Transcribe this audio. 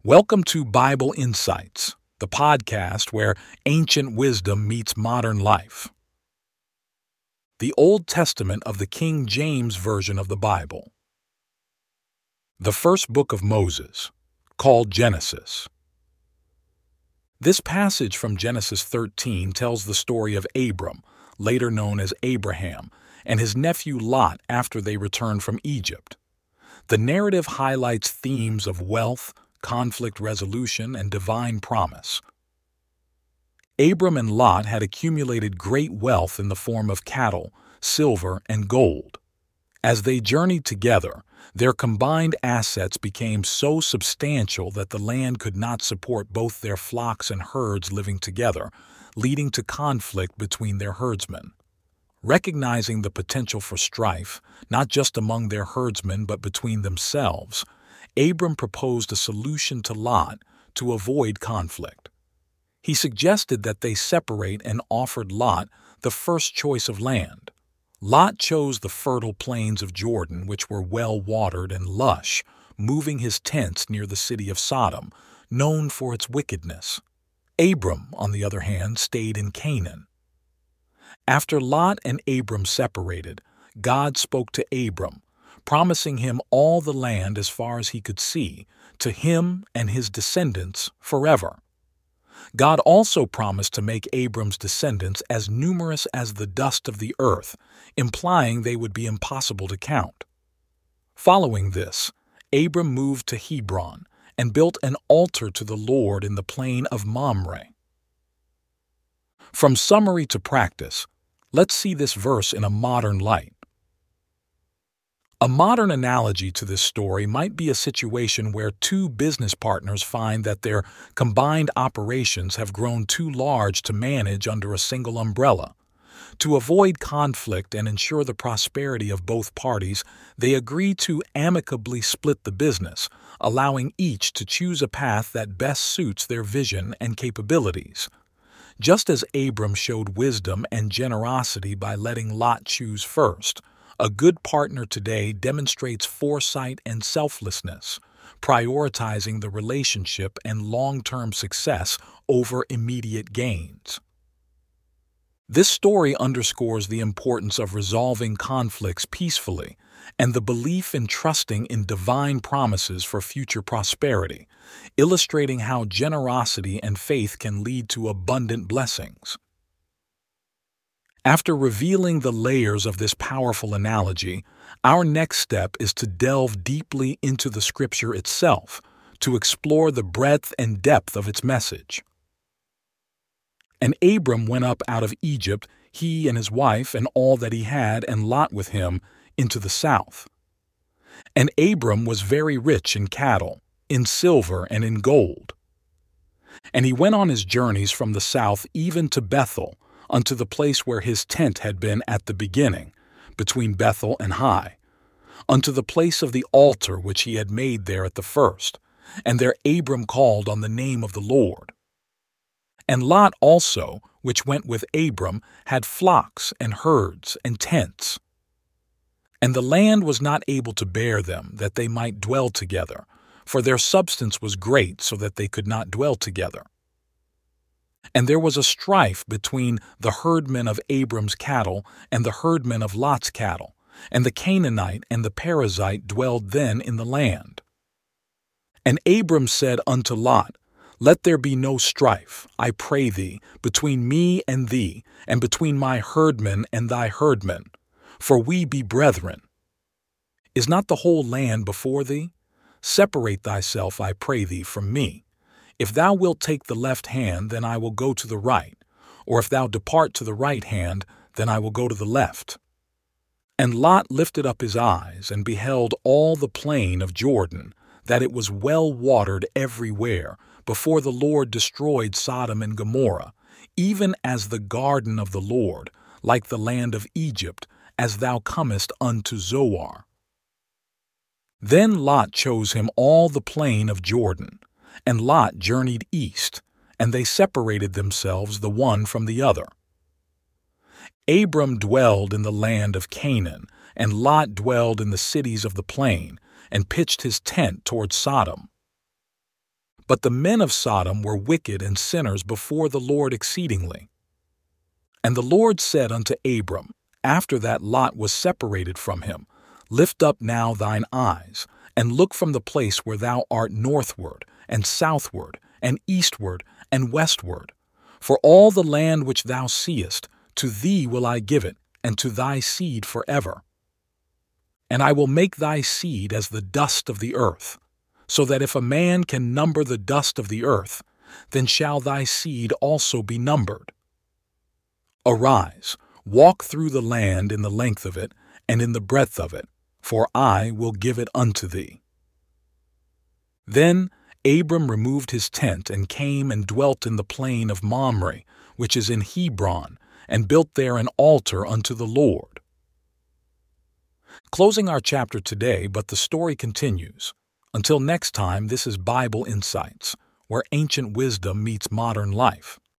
Welcome to Bible Insights, the podcast where ancient wisdom meets modern life. The Old Testament of the King James Version of the Bible. The first book of Moses, called Genesis. This passage from Genesis 13 tells the story of Abram, later known as Abraham, and his nephew Lot after they returned from Egypt. The narrative highlights themes of wealth, conflict resolution, and divine promise. Abram and Lot had accumulated great wealth in the form of cattle, silver, and gold. As they journeyed together, their combined assets became so substantial that the land could not support both their flocks and herds living together, leading to conflict between their herdsmen. Recognizing the potential for strife, not just among their herdsmen but between themselves, Abram proposed a solution to Lot to avoid conflict. He suggested that they separate and offered Lot the first choice of land. Lot chose the fertile plains of Jordan, which were well-watered and lush, moving his tents near the city of Sodom, known for its wickedness. Abram, on the other hand, stayed in Canaan. After Lot and Abram separated, God spoke to Abram, promising him all the land as far as he could see, to him and his descendants forever. God also promised to make Abram's descendants as numerous as the dust of the earth, implying they would be impossible to count. Following this, Abram moved to Hebron and built an altar to the Lord in the plain of Mamre. From summary to practice, let's see this verse in a modern light. A modern analogy to this story might be a situation where two business partners find that their combined operations have grown too large to manage under a single umbrella. To avoid conflict and ensure the prosperity of both parties, they agree to amicably split the business, allowing each to choose a path that best suits their vision and capabilities. Just as Abram showed wisdom and generosity by letting Lot choose first, a good partner today demonstrates foresight and selflessness, prioritizing the relationship and long-term success over immediate gains. This story underscores the importance of resolving conflicts peacefully and the belief in trusting in divine promises for future prosperity, illustrating how generosity and faith can lead to abundant blessings. After revealing the layers of this powerful analogy, our next step is to delve deeply into the Scripture itself, to explore the breadth and depth of its message. And Abram went up out of Egypt, he and his wife and all that he had, and Lot with him, into the south. And Abram was very rich in cattle, in silver, and in gold. And he went on his journeys from the south even to Bethel, unto the place where his tent had been at the beginning, between Bethel and Hai, unto the place of the altar which he had made there at the first, and there Abram called on the name of the Lord. And Lot also, which went with Abram, had flocks and herds and tents. And the land was not able to bear them, that they might dwell together, for their substance was great, so that they could not dwell together. And there was a strife between the herdmen of Abram's cattle and the herdmen of Lot's cattle, and the Canaanite and the Perizzite dwelled then in the land. And Abram said unto Lot, Let there be no strife, I pray thee, between me and thee, and between my herdmen and thy herdmen, for we be brethren. Is not the whole land before thee? Separate thyself, I pray thee, from me. If thou wilt take the left hand, then I will go to the right, or if thou depart to the right hand, then I will go to the left. And Lot lifted up his eyes, and beheld all the plain of Jordan, that it was well watered everywhere, before the Lord destroyed Sodom and Gomorrah, even as the garden of the Lord, like the land of Egypt, as thou comest unto Zoar. Then Lot chose him all the plain of Jordan, and Lot journeyed east, and they separated themselves the one from the other. Abram dwelled in the land of Canaan, and Lot dwelled in the cities of the plain, and pitched his tent toward Sodom. But the men of Sodom were wicked and sinners before the Lord exceedingly. And the Lord said unto Abram, after that Lot was separated from him, Lift up now thine eyes, and look from the place where thou art northward, and southward, and eastward, and westward. For all the land which thou seest, to thee will I give it, and to thy seed forever. And I will make thy seed as the dust of the earth, so that if a man can number the dust of the earth, then shall thy seed also be numbered. Arise, walk through the land in the length of it, and in the breadth of it, for I will give it unto thee. Then Abram removed his tent and came and dwelt in the plain of Mamre, which is in Hebron, and built there an altar unto the Lord. Closing our chapter today, but the story continues. Until next time, this is Bible Insights, where ancient wisdom meets modern life.